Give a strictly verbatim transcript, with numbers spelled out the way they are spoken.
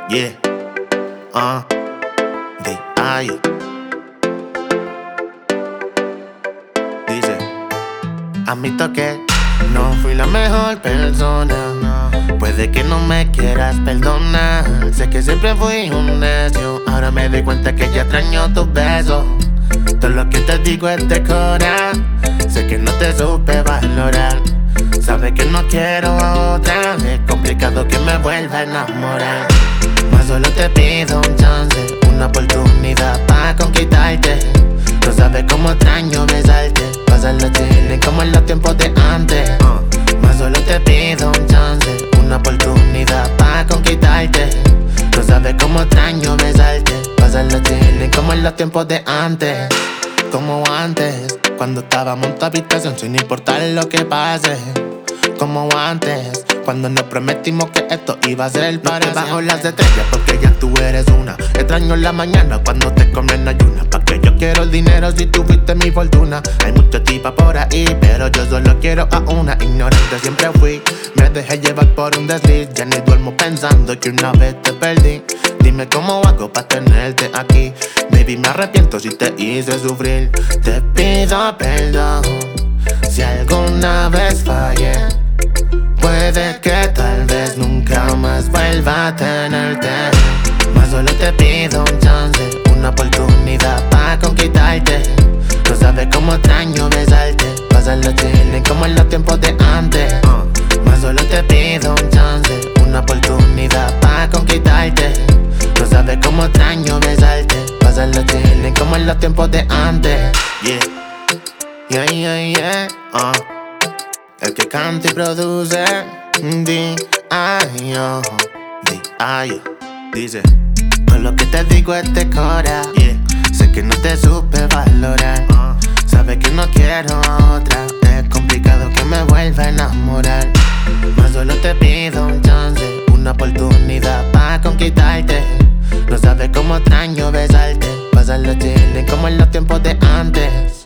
Yeah, uh, de Ayo. Dice, admito que no fui la mejor persona. Puede que no me quieras perdonar. Sé que siempre fui un necio. Ahora me doy cuenta que ya extraño tus besos. Todo lo que te digo es de cora. Sé que no te supe valorar. Sabes que no quiero a otra. Es complicado que me vuelva a enamorar. Mas solo te pido un chance, una oportunidad para conquistarte. No sabes cómo extraño besarte, pasarlo chilling como en los tiempos de antes. uh. Mas solo te pido un chance, una oportunidad para conquistarte. No sabes cómo extraño besarte, pasarlo chilling como en los tiempos de antes. Como antes, cuando estábamos en tu habitación sin importar lo que pase. Como antes, cuando nos prometimos que esto iba a ser para no bajo las estrellas, porque ya tú eres una. Extraño en la mañana cuando te comen ayunas. Pa' que yo quiero el dinero si tú fuiste mi fortuna. Hay muchos tipas por ahí, pero yo solo quiero a una. Ignorante siempre fui, me dejé llevar por un desliz. Ya ni duermo pensando que una vez te perdí. Dime cómo hago pa' tenerte aquí. Baby, me arrepiento si te hice sufrir. Te pido perdón si alguna vez fallé. Puede que tal vez nunca más vuelva a tenerte. Mas solo te pido un chance, una oportunidad para conquistarte. No sabes cómo extraño besarte, pasarlo chilling como en los tiempos de antes. uh. Mas solo te pido un chance, una oportunidad para conquistarte. No sabes cómo extraño besarte, pasarlo chilling como en los tiempos de antes. Yeah, yeah, yeah, yeah, uh. El que canta y produce, D-I-O, D-I-O. Dice, todo lo que te digo es de cora. Yeah. Sé que no te supe valorar. uh. Sabes que no quiero a otra. Es complicado que me vuelva a enamorar. Mas solo te pido un chance, una oportunidad para conquistarte. No sabes cómo extraño besarte, pasarlo chilling como en los tiempos de antes.